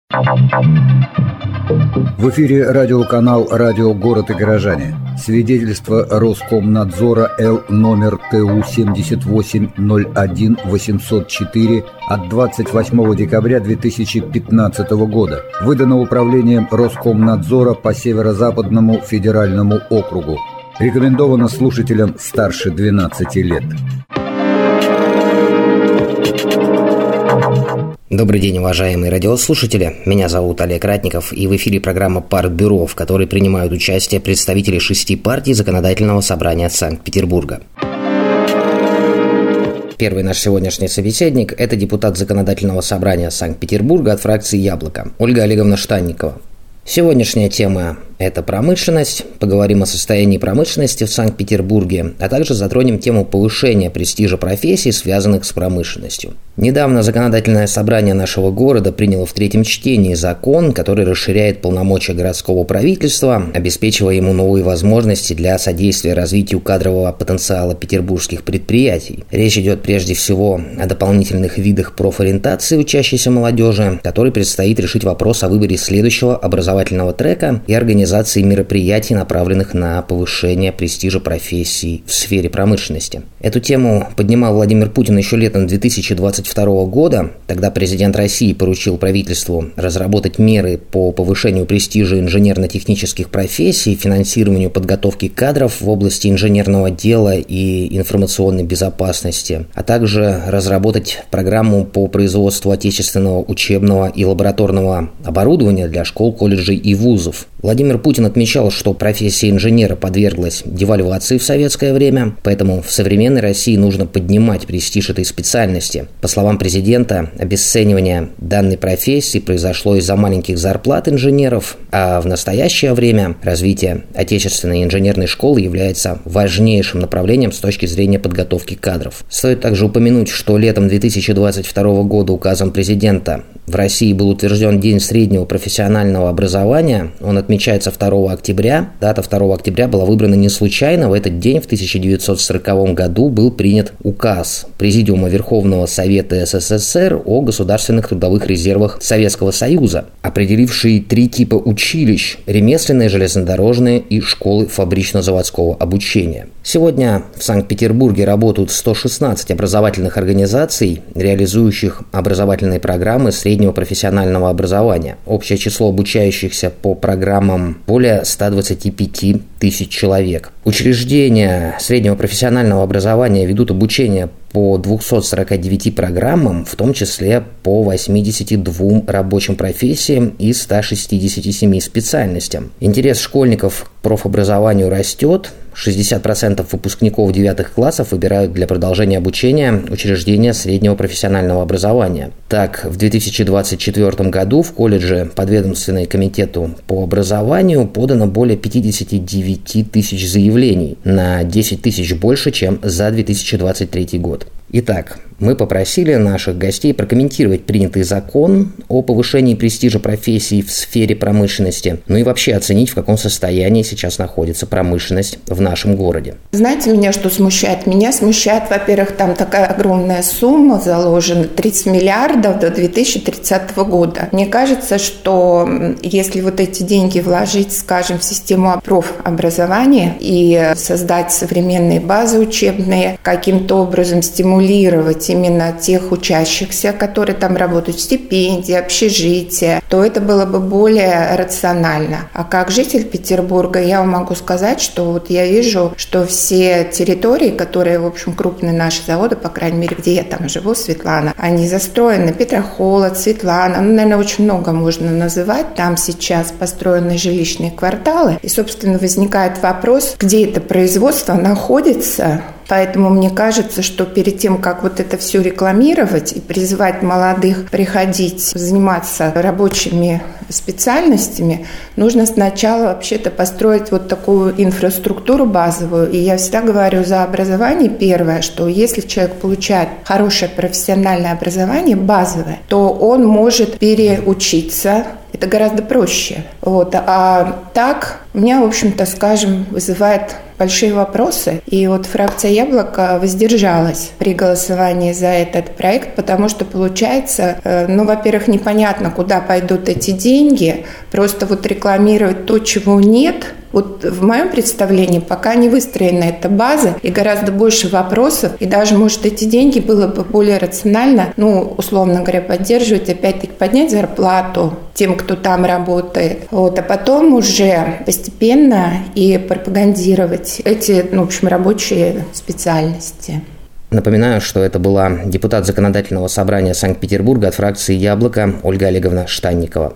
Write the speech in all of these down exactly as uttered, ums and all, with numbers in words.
В эфире радиоканал «Радио Город и горожане». Свидетельство Роскомнадзора Л номер Т У семьдесят восемь ноль один восемьсот четыре от двадцать восьмого декабря две тысячи пятнадцатого года. Выдано управлением Роскомнадзора по Северо-Западному федеральному округу. Рекомендовано слушателям старше двенадцати лет. Добрый день, уважаемые радиослушатели. Меня зовут Олег Ратников, и в эфире программа «Партбюро», в которой принимают участие представители шести партий Законодательного собрания Санкт-Петербурга. Первый наш сегодняшний собеседник – это депутат Законодательного собрания Санкт-Петербурга от фракции «Яблоко» Ольга Олеговна Штанникова. Сегодняшняя тема – это промышленность. Поговорим о состоянии промышленности в Санкт-Петербурге, а также затронем тему повышения престижа профессий, связанных с промышленностью. Недавно Законодательное собрание нашего города приняло в третьем чтении закон, который расширяет полномочия городского правительства, обеспечивая ему новые возможности для содействия развитию кадрового потенциала петербургских предприятий. Речь идет прежде всего о дополнительных видах профориентации учащейся молодежи, которой предстоит решить вопрос о выборе следующего образовательного трека и организации мероприятий, направленных на повышение престижа профессий в сфере промышленности. Эту тему поднимал Владимир Путин еще летом две тысячи двадцать второго года. Тогда президент России поручил правительству разработать меры по повышению престижа инженерно-технических профессий, финансированию подготовки кадров в области инженерного дела и информационной безопасности, а также разработать программу по производству отечественного учебного и лабораторного оборудования для школ, колледжей и вузов. Владимир Путин отмечал, что профессия инженера подверглась девальвации в советское время, поэтому в современной России нужно поднимать престиж этой специальности. По словам президента, обесценивание данной профессии произошло из-за маленьких зарплат инженеров, а в настоящее время развитие отечественной инженерной школы является важнейшим направлением с точки зрения подготовки кадров. Стоит также упомянуть, что летом две тысячи двадцать второго года указом президента в России был утвержден День среднего профессионального образования. Он отмечается второго октября. Дата второго октября была выбрана не случайно. В этот день, в тысяча девятьсот сороковом году, был принят указ Президиума Верховного Совета СССР о государственных трудовых резервах Советского Союза, определивший три типа училищ – ремесленные, железнодорожные и школы фабрично-заводского обучения. Сегодня в Санкт-Петербурге работают сто шестнадцать образовательных организаций, реализующих образовательные программы среднего профессионального образования. Общее число обучающихся по программам более ста двадцати пяти тысяч человек. Учреждения среднего профессионального образования ведут обучение по двумстам сорока девяти программам, в том числе по восьмидесяти двум рабочим профессиям и ста шестидесяти семи специальностям. Интерес школьников к профобразованию растет. шестьдесят процентов выпускников девятых классов выбирают для продолжения обучения учреждения среднего профессионального образования. Так, в две тысячи двадцать четвёртом году в колледже, подведомственной комитету по образованию, подано более пятидесяти девяти тысяч заявлений, на десять тысяч больше, чем за две тысячи двадцать третий год. Итак, мы попросили наших гостей прокомментировать принятый закон о повышении престижа профессий в сфере промышленности, ну и вообще оценить, в каком состоянии сейчас находится промышленность в нашем городе. Знаете, меня что смущает? Меня смущает, во-первых, там такая огромная сумма заложена, тридцать миллиардов до две тысячи тридцатого года. Мне кажется, что если вот эти деньги вложить, скажем, в систему профобразования и создать современные базы учебные, каким-то образом стимулировать именно тех учащихся, которые там работают, стипендии, общежития, то это было бы более рационально. А как житель Петербурга я вам могу сказать, что вот я вижу, что все территории, которые, в общем, крупные наши заводы, по крайней мере, где я там живу, Светлана, они застроены. Петрохолод, Светлана, ну, наверное, очень много можно называть. Там сейчас построены жилищные кварталы. И, собственно, возникает вопрос, где это производство находится. Поэтому мне кажется, что перед тем, как вот это все рекламировать и призывать молодых приходить заниматься рабочими специальностями, нужно сначала вообще-то построить вот такую инфраструктуру базовую. И я всегда говорю за образование первое, что если человек получает хорошее профессиональное образование, базовое, то он может переучиться. Это гораздо проще. Вот. А так, меня, в общем-то, скажем, вызывает большие вопросы. И вот фракция «Яблоко» воздержалась при голосовании за этот проект, потому что получается, ну, во-первых, непонятно, куда пойдут эти деньги. Просто вот рекламировать то, чего нет. Вот в моем представлении пока не выстроена эта база и гораздо больше вопросов. И даже, может, эти деньги было бы более рационально, ну, условно говоря, поддерживать, опять-таки поднять зарплату тем, кто там работает. Вот, а потом уже постепенно и пропагандировать эти, ну, в общем, рабочие специальности. Напоминаю, что это была депутат Законодательного собрания Санкт-Петербурга от фракции «Яблоко» Ольга Олеговна Штанникова.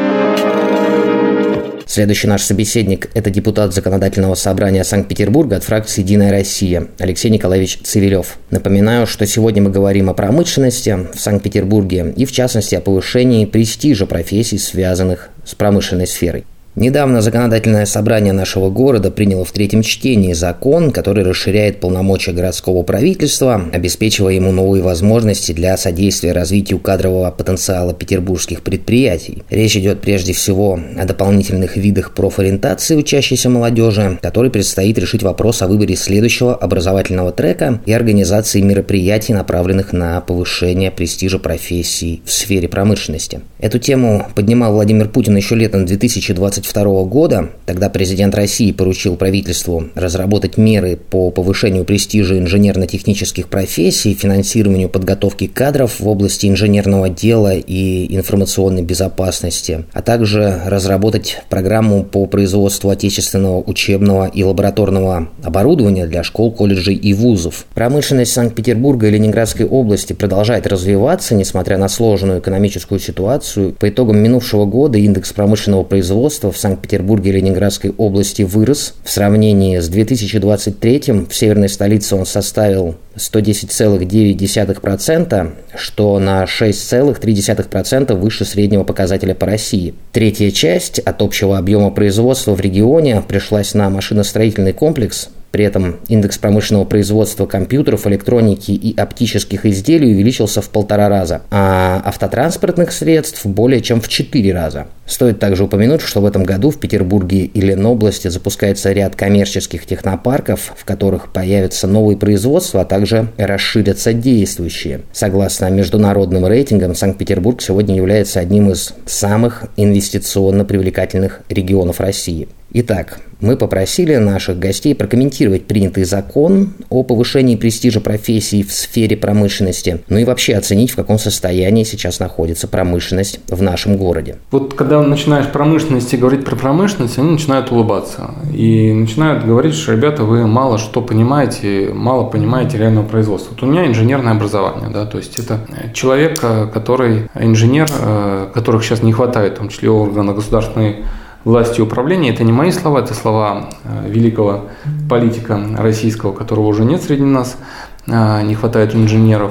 Следующий наш собеседник – это депутат Законодательного собрания Санкт-Петербурга от фракции «Единая Россия» Алексей Николаевич Цивилев. Напоминаю, что сегодня мы говорим о промышленности в Санкт-Петербурге и, в частности, о повышении престижа профессий, связанных с промышленной сферой. Недавно Законодательное собрание нашего города приняло в третьем чтении закон, который расширяет полномочия городского правительства, обеспечивая ему новые возможности для содействия развитию кадрового потенциала петербургских предприятий. Речь идет прежде всего о дополнительных видах профориентации учащейся молодежи, которой предстоит решить вопрос о выборе следующего образовательного трека и организации мероприятий, направленных на повышение престижа профессий в сфере промышленности. Эту тему поднимал Владимир Путин еще летом две тысячи двадцать второго года. Тогда президент России поручил правительству разработать меры по повышению престижа инженерно-технических профессий, финансированию подготовки кадров в области инженерного дела и информационной безопасности, а также разработать программу по производству отечественного учебного и лабораторного оборудования для школ, колледжей и вузов. Промышленность Санкт-Петербурга и Ленинградской области продолжает развиваться, несмотря на сложную экономическую ситуацию. По итогам минувшего года индекс промышленного производства в Санкт-Петербурге и Ленинградской области вырос. В сравнении с две тысячи двадцать третьим в северной столице он составил сто десять целых девять десятых процента, что на шесть целых три десятых процента выше среднего показателя по России. Третья часть от общего объема производства в регионе пришлась на машиностроительный комплекс. При этом индекс промышленного производства компьютеров, электроники и оптических изделий увеличился в полтора раза, а автотранспортных средств более чем в четыре раза. Стоит также упомянуть, что в этом году в Петербурге и Ленобласти запускается ряд коммерческих технопарков, в которых появятся новые производства, а также расширятся действующие. Согласно международным рейтингам, Санкт-Петербург сегодня является одним из самых инвестиционно привлекательных регионов России. Итак, мы попросили наших гостей прокомментировать принятый закон о повышении престижа профессий в сфере промышленности, ну и вообще оценить, в каком состоянии сейчас находится промышленность в нашем городе. Вот когда начинаешь промышленность и говорить про промышленность, они начинают улыбаться и начинают говорить, что, ребята, вы мало что понимаете, мало понимаете реального производства. Вот у меня инженерное образование, да, то есть это человек, который инженер, которых сейчас не хватает, в том числе органов государственной власти и управления. Это не мои слова, это слова великого политика российского, которого уже нет среди нас. Не хватает инженеров,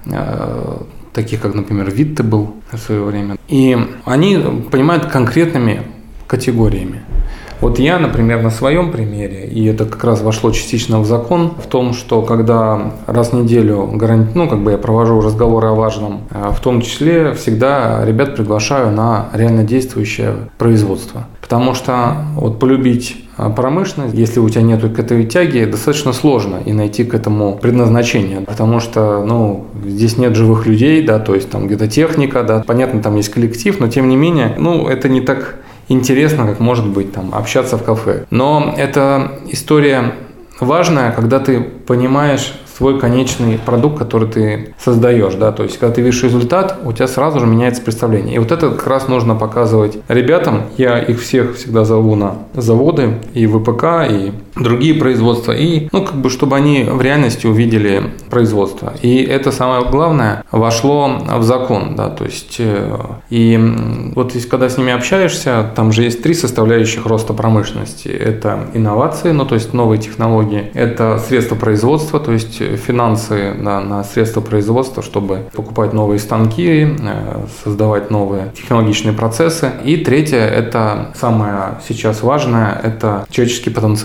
таких как, например, Витте был в свое время. И они понимают конкретными категориями. Вот я, например, на своем примере, и это как раз вошло частично в закон, в том, что когда раз в неделю ну, как бы я провожу разговоры о важном, в том числе всегда ребят приглашаю на реально действующее производство. Потому что вот полюбить промышленность, если у тебя нет к этой тяги, достаточно сложно и найти к этому предназначение. Потому что ну, здесь нет живых людей, да, то есть там где-то техника, да, понятно, там есть коллектив, но тем не менее, ну, это не так интересно, как может быть там общаться в кафе. Но это история важная, когда ты понимаешь свой конечный продукт, который ты создаешь, да, то есть, когда ты видишь результат, у тебя сразу же меняется представление. И вот это как раз нужно показывать ребятам. Я их всех всегда зову на заводы, и ВПК, и другие производства, и, ну, как бы, чтобы они в реальности увидели производство. И это самое главное вошло в закон, да, то есть, и вот когда с ними общаешься, там же есть три составляющих роста промышленности. Это инновации, ну, то есть, новые технологии, это средства производства, то есть, финансы да, на средства производства, чтобы покупать новые станки, создавать новые технологичные процессы. И третье, это самое сейчас важное, это человеческий потенциал.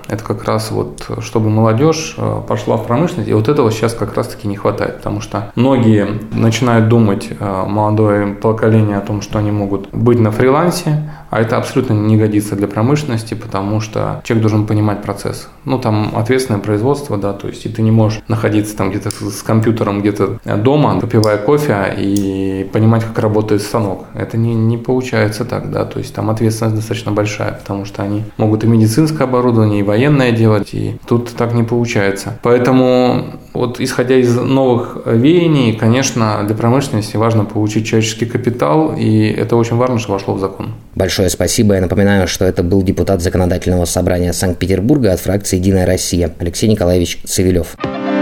это как раз вот, чтобы молодежь пошла в промышленность, и вот этого сейчас как раз-таки не хватает, потому что многие начинают думать, молодое поколение, о том, что они могут быть на фрилансе, а это абсолютно не годится для промышленности, потому что человек должен понимать процесс. Ну, там ответственное производство, да, то есть и ты не можешь находиться там где-то с компьютером где-то дома, попивая кофе и понимать, как работает станок. Это не, не получается так, да, то есть там ответственность достаточно большая, потому что они могут и медицинское оборудование, и военное делать, и тут так не получается. Поэтому вот исходя из новых веяний, конечно, для промышленности важно получить человеческий капитал, и это очень важно, что вошло в закон. Большое спасибо. Я напоминаю, что это был депутат Законодательного собрания Санкт-Петербурга от фракции «Единая Россия» Алексей Николаевич Цивилев.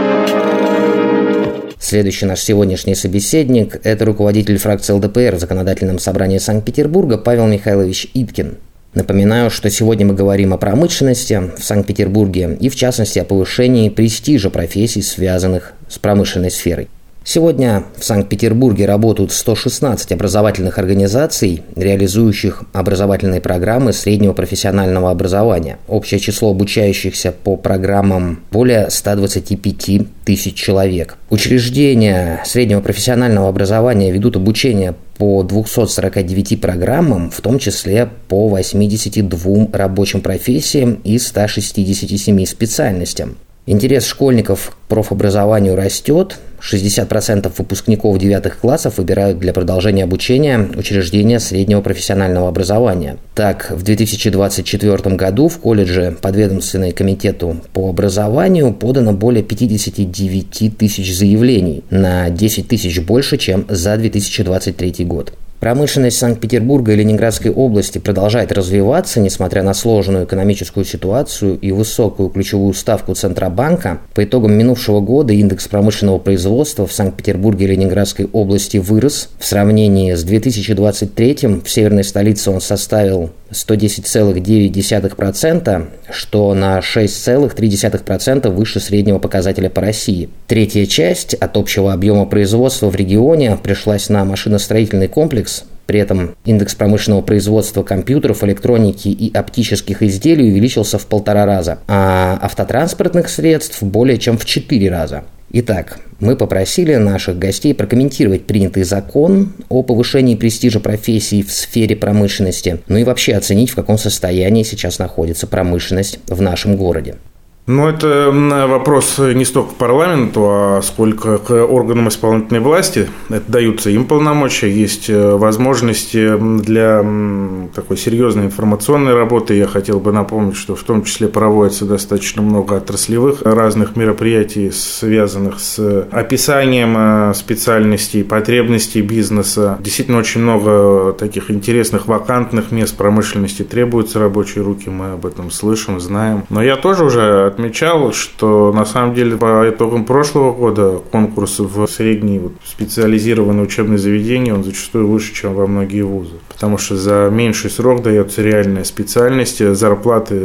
Следующий наш сегодняшний собеседник – это руководитель фракции эл дэ пэ эр в Законодательном собрании Санкт-Петербурга Павел Михайлович Иткин. Напоминаю, что сегодня мы говорим о промышленности в Санкт-Петербурге и, в частности, о повышении престижа профессий, связанных с промышленной сферой. Сегодня в Санкт-Петербурге работают сто шестнадцать образовательных организаций, реализующих образовательные программы среднего профессионального образования. Общее число обучающихся по программам более ста двадцати пяти тысяч человек. Учреждения среднего профессионального образования ведут обучение по двумстам сорока девяти программам, в том числе по восьмидесяти двум рабочим профессиям и ста шестидесяти семи специальностям. Интерес школьников к профобразованию растет. шестьдесят процентов выпускников девятых классов выбирают для продолжения обучения учреждения среднего профессионального образования. Так, в две тысячи двадцать четвёртом году в колледже, подведомственные комитету по образованию, подано более пятидесяти девяти тысяч заявлений, на десять тысяч больше, чем за две тысячи двадцать третий год. Промышленность Санкт-Петербурга и Ленинградской области продолжает развиваться, несмотря на сложную экономическую ситуацию и высокую ключевую ставку Центробанка. По итогам минувшего года индекс промышленного производства в Санкт-Петербурге и Ленинградской области вырос. В сравнении с две тысячи двадцать третьим в северной столице он составил сто десять целых девять десятых процента, что на шесть целых три десятых процента выше среднего показателя по России. Третья часть от общего объема производства в регионе пришлась на машиностроительный комплекс. При этом индекс промышленного производства компьютеров, электроники и оптических изделий увеличился в полтора раза, а автотранспортных средств более чем в четыре раза. Итак, мы попросили наших гостей прокомментировать принятый закон о повышении престижа профессий в сфере промышленности, ну и вообще оценить, в каком состоянии сейчас находится промышленность в нашем городе. Ну, это вопрос не столько к парламенту, а сколько к органам исполнительной власти. Это даются им полномочия, есть возможности для такой серьезной информационной работы. Я хотел бы напомнить, что в том числе проводится достаточно много отраслевых разных мероприятий, связанных с описанием специальностей, потребностей бизнеса. Действительно, очень много таких интересных вакантных мест промышленности требуются рабочие руки, мы об этом слышим, знаем. Но я тоже уже отмечал, что на самом деле по итогам прошлого года конкурс в средние вот, специализированные учебные заведения, он зачастую выше, чем во многие вузы. Потому что за меньший срок дается реальная специальность, зарплаты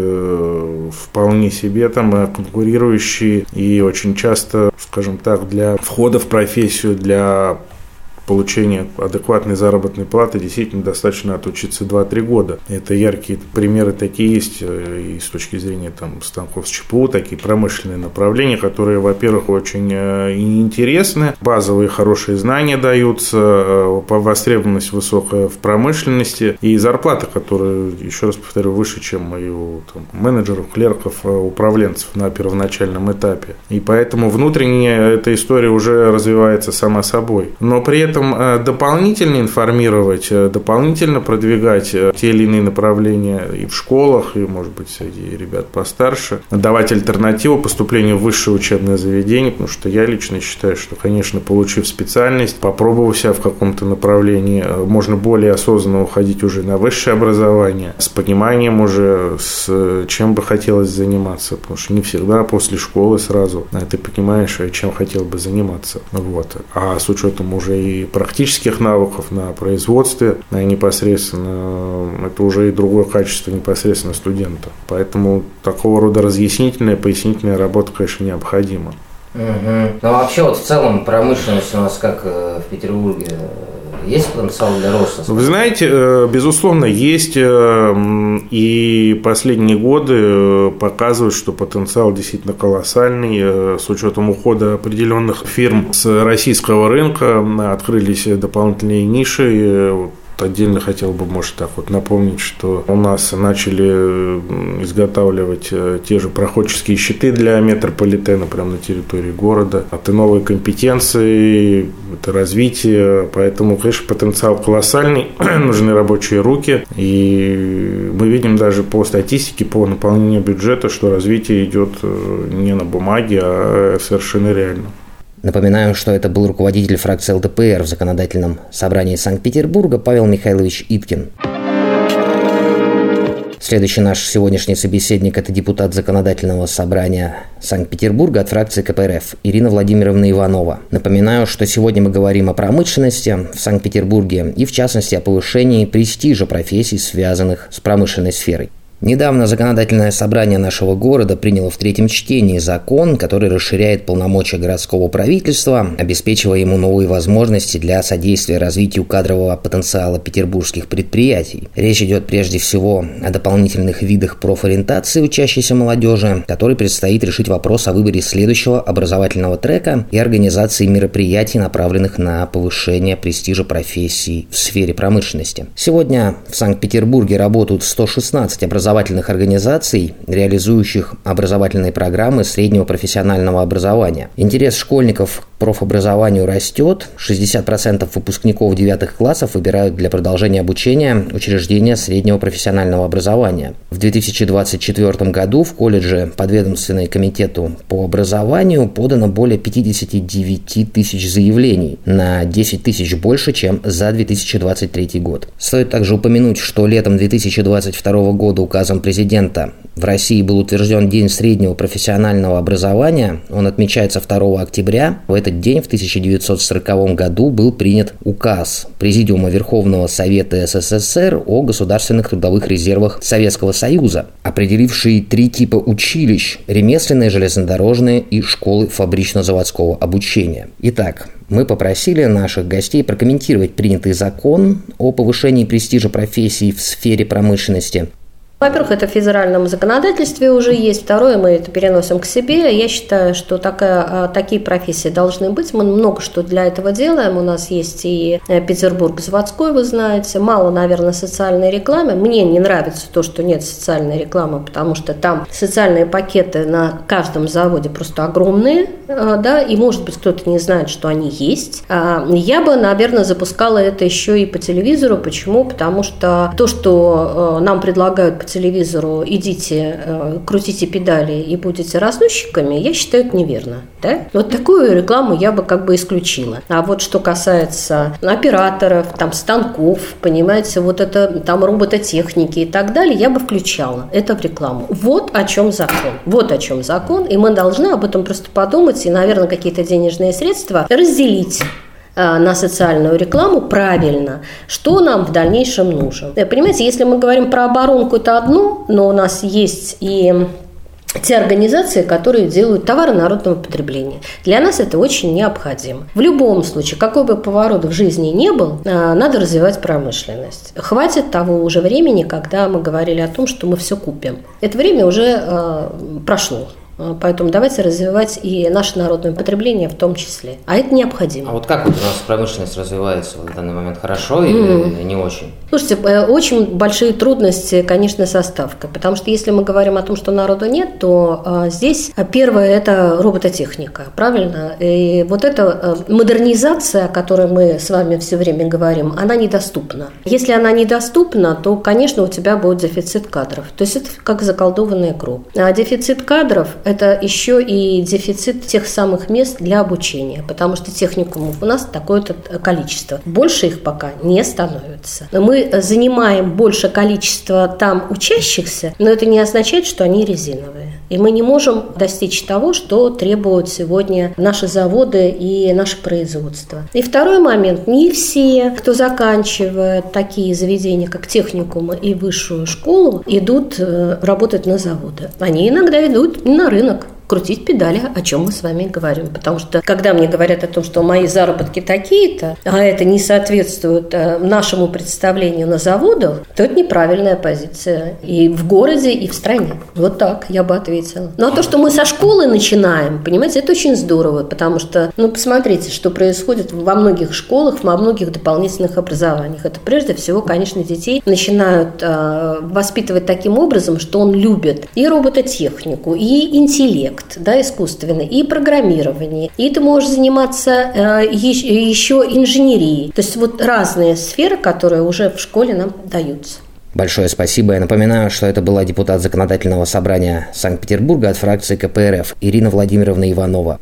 вполне себе там конкурирующие и очень часто, скажем так, для входа в профессию, для получения адекватной заработной платы действительно достаточно отучиться два-три года. Это яркие примеры такие есть и с точки зрения там, станков с ЧПУ, такие промышленные направления, которые, во-первых, очень интересны, базовые хорошие знания даются, востребованность высокая в промышленности и зарплата, которая, еще раз повторю, выше, чем и у там, менеджеров, клерков, управленцев на первоначальном этапе. И поэтому внутренне эта история уже развивается сама собой. Но при этом дополнительно информировать, дополнительно продвигать те или иные направления и в школах, и, может быть, среди ребят постарше, давать альтернативу поступлению в высшее учебное заведение, потому что я лично считаю, что, конечно, получив специальность, попробовав себя в каком-то направлении, можно более осознанно уходить уже на высшее образование, с пониманием уже, с чем бы хотелось заниматься, потому что не всегда после школы сразу ты понимаешь, чем хотел бы заниматься. Вот. А с учетом уже и практических навыков на производстве, непосредственно, это уже и другое качество непосредственно студента. Поэтому такого рода разъяснительная, пояснительная работа, конечно, необходима. Угу. Ну, а вообще, вот в целом, промышленность у нас как в Петербурге Есть потенциал для роста? Вы знаете, безусловно, есть. И последние годы показывают, что потенциал действительно колоссальный. С учетом ухода определенных фирм с российского рынка открылись дополнительные ниши. Отдельно хотел бы, может, так вот напомнить, что у нас начали изготавливать те же проходческие щиты для метрополитена прямо на территории города. Это новые компетенции, это развитие, поэтому, конечно, потенциал колоссальный, нужны рабочие руки. И мы видим даже по статистике, по наполнению бюджета, что развитие идет не на бумаге, а совершенно реально. Напоминаю, что это был руководитель фракции эл дэ пэ эр в Законодательном собрании Санкт-Петербурга Павел Михайлович Иткин. Следующий наш сегодняшний собеседник – это депутат Законодательного собрания Санкт-Петербурга от фракции ка пэ эр эф Ирина Владимировна Иванова. Напоминаю, что сегодня мы говорим о промышленности в Санкт-Петербурге и, в частности, о повышении престижа профессий, связанных с промышленной сферой. Недавно Законодательное собрание нашего города приняло в третьем чтении закон, который расширяет полномочия городского правительства, обеспечивая ему новые возможности для содействия развитию кадрового потенциала петербургских предприятий. Речь идет прежде всего о дополнительных видах профориентации учащейся молодежи, которой предстоит решить вопрос о выборе следующего образовательного трека и организации мероприятий, направленных на повышение престижа профессий в сфере промышленности. Сегодня в Санкт-Петербурге работают сто шестнадцать образовательных образовательных организаций, реализующих образовательные программы среднего профессионального образования. Интерес школьников к профобразованию растет. шестьдесят процентов выпускников девятых классов выбирают для продолжения обучения учреждения среднего профессионального образования. В две тысячи двадцать четвёртом году в колледже, подведомственной комитету по образованию, подано более пятьдесят девять тысяч заявлений, на десять тысяч больше, чем за две тысячи двадцать третий год. Стоит также упомянуть, что летом две тысячи двадцать второго года указом президента в России был утвержден День среднего профессионального образования. Он отмечается второго октября. В этот день, в тысяча девятьсот сороковом году, был принят указ Президиума Верховного Совета эс эс эс эр о государственных трудовых резервах Советского Союза, определивший три типа училищ – ремесленные, железнодорожные и школы фабрично-заводского обучения. Итак, мы попросили наших гостей прокомментировать принятый закон о повышении престижа профессий в сфере промышленности. Во-первых, это в федеральном законодательстве уже есть. Второе, мы это переносим к себе. Я считаю, что такая, такие профессии должны быть. Мы много что для этого делаем. У нас есть и Петербург заводской, вы знаете. Мало, наверное, социальной рекламы. Мне не нравится то, что нет социальной рекламы, потому что там социальные пакеты на каждом заводе просто огромные, да, и, может быть, кто-то не знает, что они есть. Я бы, наверное, запускала это еще и по телевизору. Почему? Потому что то, что нам предлагают по телевизору, идите, крутите педали и будете разносчиками, я считаю, это неверно. Да? Вот такую рекламу я бы как бы исключила. А вот что касается операторов, там, станков, понимаете, вот это там робототехники и так далее, я бы включала это в рекламу. Вот о чем закон. Вот о чем закон. И мы должны об этом просто подумать и, наверное, какие-то денежные средства разделить на социальную рекламу правильно, что нам в дальнейшем нужно. Понимаете, если мы говорим про оборонку, это одно, но у нас есть и те организации, которые делают товары народного потребления. Для нас это очень необходимо. В любом случае, какой бы поворот в жизни ни был, надо развивать промышленность. Хватит того уже времени, когда мы говорили о том, что мы все купим. Это время уже прошло. Поэтому давайте развивать и наше народное потребление в том числе. А это необходимо. А вот как вот у нас промышленность развивается в данный момент? Хорошо или mm. не очень? Слушайте, очень большие трудности, конечно, со ставкой. Потому что если мы говорим о том, что народу нет, то а, здесь первое – это робототехника, правильно? И вот эта модернизация, о которой мы с вами все время говорим, она недоступна. Если она недоступна, то, конечно, у тебя будет дефицит кадров. То есть это как заколдованный круг. А дефицит кадров – это еще и дефицит тех самых мест для обучения, потому что техникумов у нас такое-то количество. Больше их пока не становится. Мы занимаем больше количества там учащихся, но это не означает, что они резиновые. И мы не можем достичь того, что требуют сегодня наши заводы и наше производство. И второй момент. Не все, кто заканчивает такие заведения, как техникумы и высшую школу, идут работать на заводы. Они иногда идут на рынок. крутить педали, о чем мы с вами говорим. Потому что, когда мне говорят о том, что мои заработки такие-то, а это не соответствует нашему представлению на заводах, то это неправильная позиция и в городе, и в стране. Вот так я бы ответила. Ну, а то, что мы со школы начинаем, понимаете, это очень здорово, потому что, ну, посмотрите, что происходит во многих школах, во многих дополнительных образованиях. Это прежде всего, конечно, детей начинают э, воспитывать таким образом, что он любит и робототехнику, и интеллект, да, искусственный, и программирование, и ты можешь заниматься э, еще инженерией. То есть вот разные сферы, которые уже в школе нам даются. Большое спасибо. Я напоминаю, что это была депутат Законодательного собрания Санкт-Петербурга от фракции ка пэ эр эф Ирина Владимировна Иванова.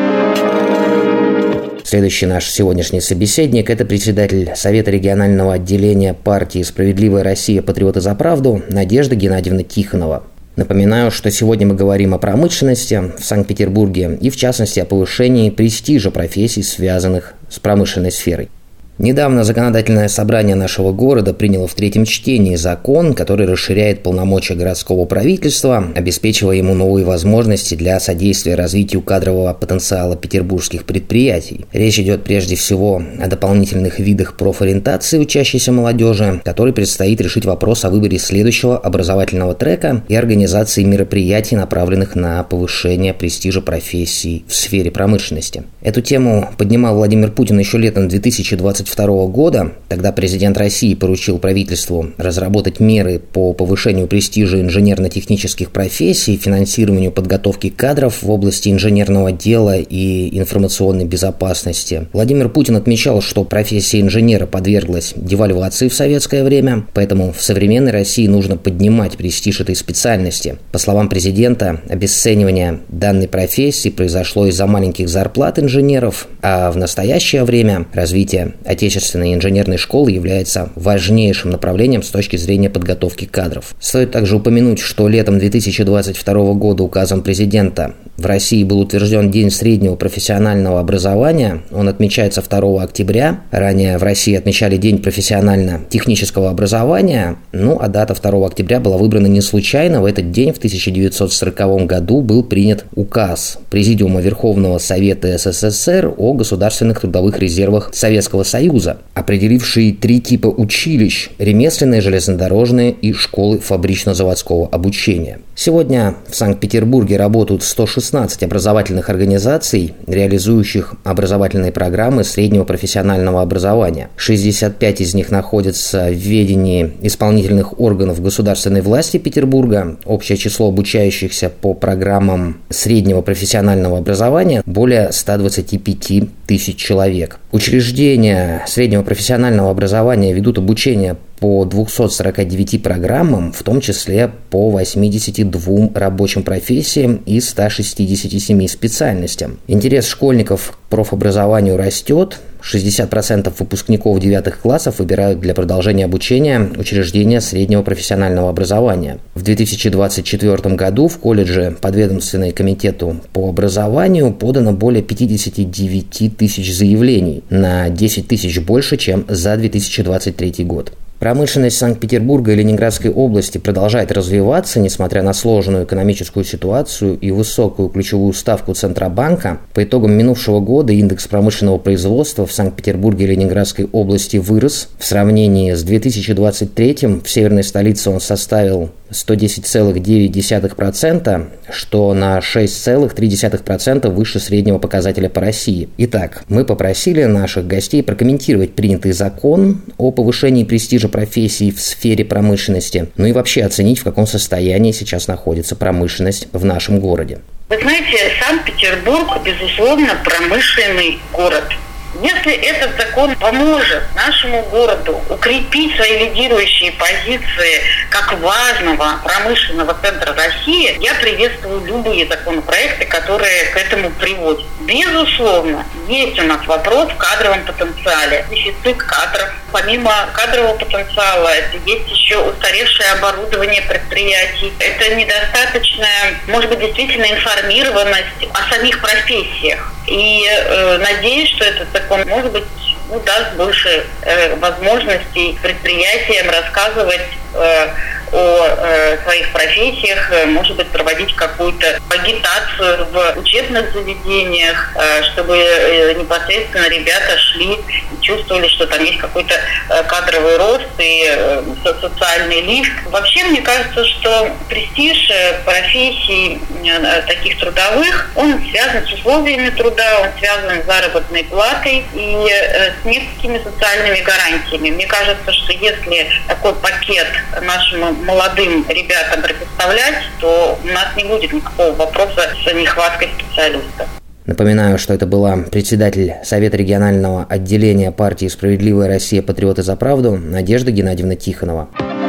Следующий наш сегодняшний собеседник – это председатель Совета регионального отделения партии «Справедливая Россия. Патриоты за правду» Надежда Геннадьевна Тихонова. Напоминаю, что сегодня мы говорим о промышленности в Санкт-Петербурге и, в частности, о повышении престижа профессий, связанных с промышленной сферой. Недавно законодательное собрание нашего города приняло в третьем чтении закон, который расширяет полномочия городского правительства, обеспечивая ему новые возможности для содействия развитию кадрового потенциала петербургских предприятий. Речь идет прежде всего о дополнительных видах профориентации учащейся молодежи, которой предстоит решить вопрос о выборе следующего образовательного трека и организации мероприятий, направленных на повышение престижа профессий в сфере промышленности. Эту тему поднимал Владимир Путин еще летом две тысячи двадцать второго года. Тогда президент России поручил правительству разработать меры по повышению престижа инженерно-технических профессий, финансированию подготовки кадров в области инженерного дела и информационной безопасности. Владимир Путин отмечал, что профессия инженера подверглась девальвации в советское время, поэтому в современной России нужно поднимать престиж этой специальности. По словам президента, обесценивание данной профессии произошло из-за маленьких зарплат инженеров, а в настоящее время развитие отечественной инженерной школы является важнейшим направлением с точки зрения подготовки кадров. Стоит также упомянуть, что летом две тысячи двадцать второго года указом президента в России был утвержден День среднего профессионального образования. Он отмечается второго октября. Ранее в России отмечали День профессионально-технического образования. Ну, а дата второго октября была выбрана не случайно. В этот день, в тысяча девятьсот сороковом году, был принят указ Президиума Верховного Совета эс эс эс эр о государственных трудовых резервах Советского Союза, определивший три типа училищ – ремесленные, железнодорожные и школы фабрично-заводского обучения. Сегодня в Санкт-Петербурге работают сто шестнадцать образовательных организаций, реализующих образовательные программы среднего профессионального образования. шестьдесят пять из них находятся в ведении исполнительных органов государственной власти Петербурга. Общее число обучающихся по программам среднего профессионального образования более ста двадцати пяти тысяч человек. Учреждения среднего профессионального образования ведут обучение по двумстам сорока девяти программам, в том числе по восьмидесяти двум рабочим профессиям и ста шестидесяти семи специальностям. Интерес школьников к профобразованию растет. шестьдесят процентов выпускников девятых классов выбирают для продолжения обучения учреждения среднего профессионального образования. В две тысячи двадцать четвёртом году в колледже, подведомственные комитету по образованию, подано более пятьдесят девять тысяч заявлений, на десять тысяч больше, чем за две тысячи двадцать третий год. Промышленность Санкт-Петербурга и Ленинградской области продолжает развиваться, несмотря на сложную экономическую ситуацию и высокую ключевую ставку Центробанка. По итогам минувшего года индекс промышленного производства в Санкт-Петербурге и Ленинградской области вырос. В сравнении с две тысячи двадцать третьим в северной столице он составил сто десять целых девять десятых процента, что на шесть целых три десятых процента выше среднего показателя по России. Итак, мы попросили наших гостей прокомментировать принятый закон о повышении престижа профессий в сфере промышленности, ну и вообще оценить, в каком состоянии сейчас находится промышленность в нашем городе. Вы знаете, Санкт-Петербург, безусловно, промышленный город. Если этот закон поможет нашему городу укрепить свои лидирующие позиции как важного промышленного центра России, я приветствую любые законопроекты, которые к этому приводят. Безусловно, есть у нас вопрос в кадровом потенциале, дефицит кадров. Помимо кадрового потенциала, это есть еще устаревшее оборудование предприятий. Это недостаточная, может быть, действительно информированность о самих профессиях. И э, надеюсь, что этот закон, может быть, ну, даст больше э, возможностей предприятиям рассказывать э, о э, своих профессиях, может быть, проводить какую-то агитацию в учебных заведениях, э, чтобы э, непосредственно ребята шли и чувствовали, что там есть какой-то э, кадровый рост и э, социальный лифт. Вообще, мне кажется, что престиж профессий э, таких трудовых, он связан с условиями труда, он связан с заработной платой и э, с несколькими социальными гарантиями. Мне кажется, что если такой пакет нашим молодым ребятам предоставлять, то у нас не будет никакого вопроса с нехваткой специалистов. Напоминаю, что это была председатель Совета регионального отделения партии «Справедливая Россия. Патриоты за правду» Надежда Геннадьевна Тихонова.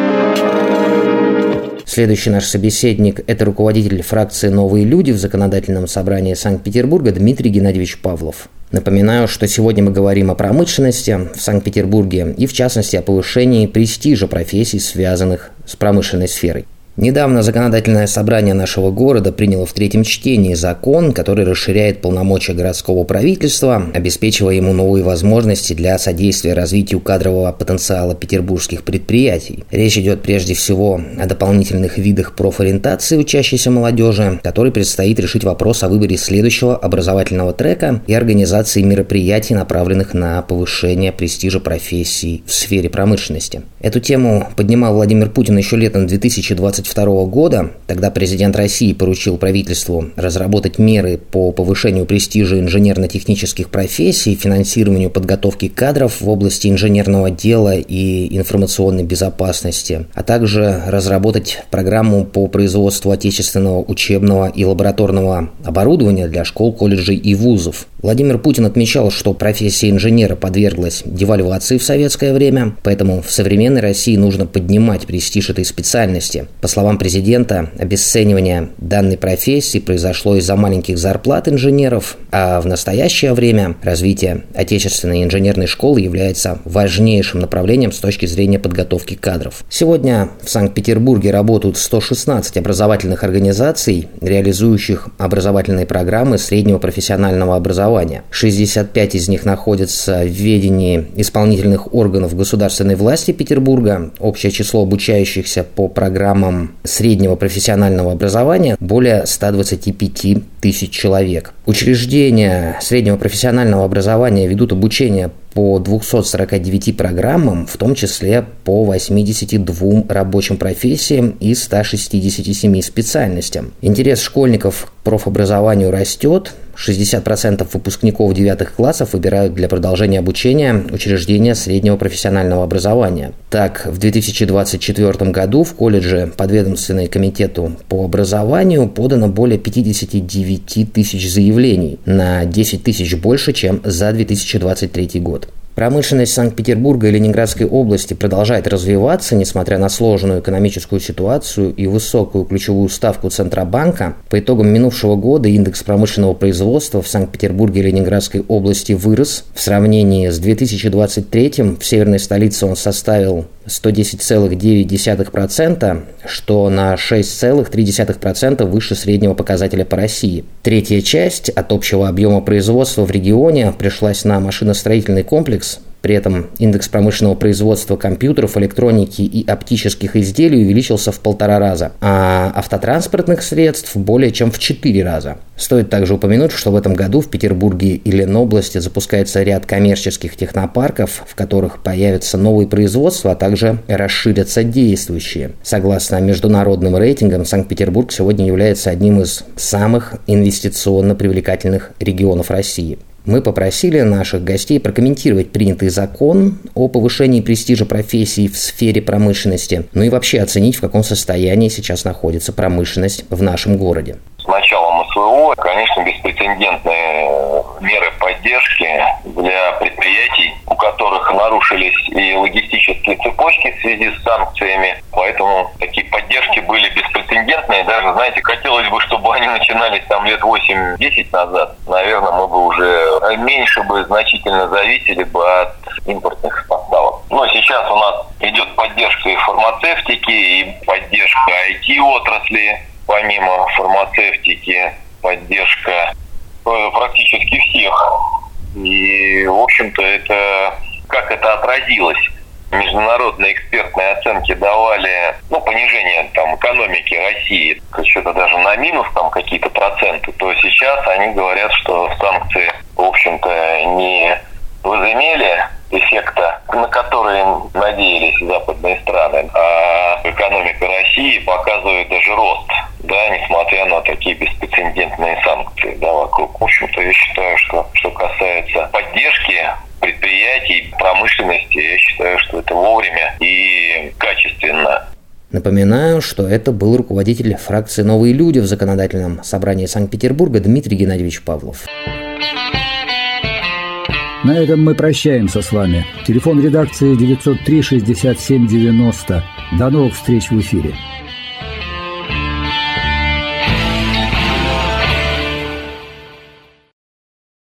Следующий наш собеседник – это руководитель фракции «Новые люди» в Законодательном собрании Санкт-Петербурга Дмитрий Геннадьевич Павлов. Напоминаю, что сегодня мы говорим о промышленности в Санкт-Петербурге и, в частности, о повышении престижа профессий, связанных с промышленной сферой. Недавно Законодательное собрание нашего города приняло в третьем чтении закон, который расширяет полномочия городского правительства, обеспечивая ему новые возможности для содействия развитию кадрового потенциала петербургских предприятий. Речь идет прежде всего о дополнительных видах профориентации учащейся молодежи, которой предстоит решить вопрос о выборе следующего образовательного трека и организации мероприятий, направленных на повышение престижа профессий в сфере промышленности. Эту тему поднимал Владимир Путин еще летом две тысячи двадцать второго года. Тогда президент России поручил правительству разработать меры по повышению престижа инженерно-технических профессий, финансированию подготовки кадров в области инженерного дела и информационной безопасности, а также разработать программу по производству отечественного учебного и лабораторного оборудования для школ, колледжей и вузов. Владимир Путин отмечал, что профессия инженера подверглась девальвации в советское время, поэтому в современной России нужно поднимать престиж этой специальности. По словам президента, обесценивание данной профессии произошло из-за маленьких зарплат инженеров, а в настоящее время развитие отечественной инженерной школы является важнейшим направлением с точки зрения подготовки кадров. Сегодня в Санкт-Петербурге работают сто шестнадцать образовательных организаций, реализующих образовательные программы среднего профессионального образования. шестьдесят пять из них находятся в ведении исполнительных органов государственной власти Петербурга. Общее число обучающихся по программам среднего профессионального образования более ста двадцати пяти тысяч человек. Учреждения среднего профессионального образования ведут обучение по двумстам сорока девяти программам, в том числе по восьмидесяти двум рабочим профессиям и ста шестидесяти семи специальностям. Интерес школьников к профобразованию растет. шестьдесят процентов выпускников девятых классов выбирают для продолжения обучения учреждения среднего профессионального образования. Так, в две тысячи двадцать четвёртом году в колледже, подведомственные комитету по образованию, подано более пятидесяти девяти тысяч заявлений, на десять тысяч больше, чем за две тысячи двадцать третий год. Промышленность Санкт-Петербурга и Ленинградской области продолжает развиваться, несмотря на сложную экономическую ситуацию и высокую ключевую ставку Центробанка. По итогам минувшего года индекс промышленного производства в Санкт-Петербурге и Ленинградской области вырос. В сравнении с две тысячи двадцать третьим в северной столице он составил сто десять целых девять десятых процента, что на шесть целых три десятых процента выше среднего показателя по России. Третья часть от общего объема производства в регионе пришлась на машиностроительный комплекс. При этом индекс промышленного производства компьютеров, электроники и оптических изделий увеличился в полтора раза, а автотранспортных средств более чем в четыре раза. Стоит также упомянуть, что в этом году в Петербурге и Ленобласти запускается ряд коммерческих технопарков, в которых появятся новые производства, а также расширятся действующие. Согласно международным рейтингам, Санкт-Петербург сегодня является одним из самых инвестиционно привлекательных регионов России. Мы попросили наших гостей прокомментировать принятый закон о повышении престижа профессий в сфере промышленности, ну и вообще оценить, в каком состоянии сейчас находится промышленность в нашем городе. С началом СВО, конечно, беспрецедентные меры поддержки для предприятий, у которых нарушились и логистические цепочки в связи с санкциями. Поэтому такие поддержки были беспрецедентные. Даже, знаете, хотелось бы, чтобы они начинались там лет восемь-десять назад. Наверное, мы бы уже меньше бы значительно зависели бы от импортных поставок. Но сейчас у нас идет поддержка и фармацевтики, и поддержка ай ти-отрасли. Помимо фармацевтики, поддержка практически всех. И, в общем-то, это как это отразилось? Международные экспертные оценки давали, ну, понижения там экономики России, что-то даже на минус там какие-то проценты, то сейчас они говорят, что санкции, в общем-то, не возымели эффекта, на который надеялись западные страны, а экономика России показывает даже рост, да, несмотря на такие беспрецедентные санкции, да, вокруг. В общем-то, я считаю, что что касается поддержки предприятий, промышленности, я считаю, что это вовремя и качественно. Напоминаю, что это был руководитель фракции «Новые люди» в Законодательном собрании Санкт-Петербурга Дмитрий Геннадьевич Павлов. На этом мы прощаемся с вами. Телефон редакции девятьсот три шестьдесят семь девяносто. До новых встреч в эфире.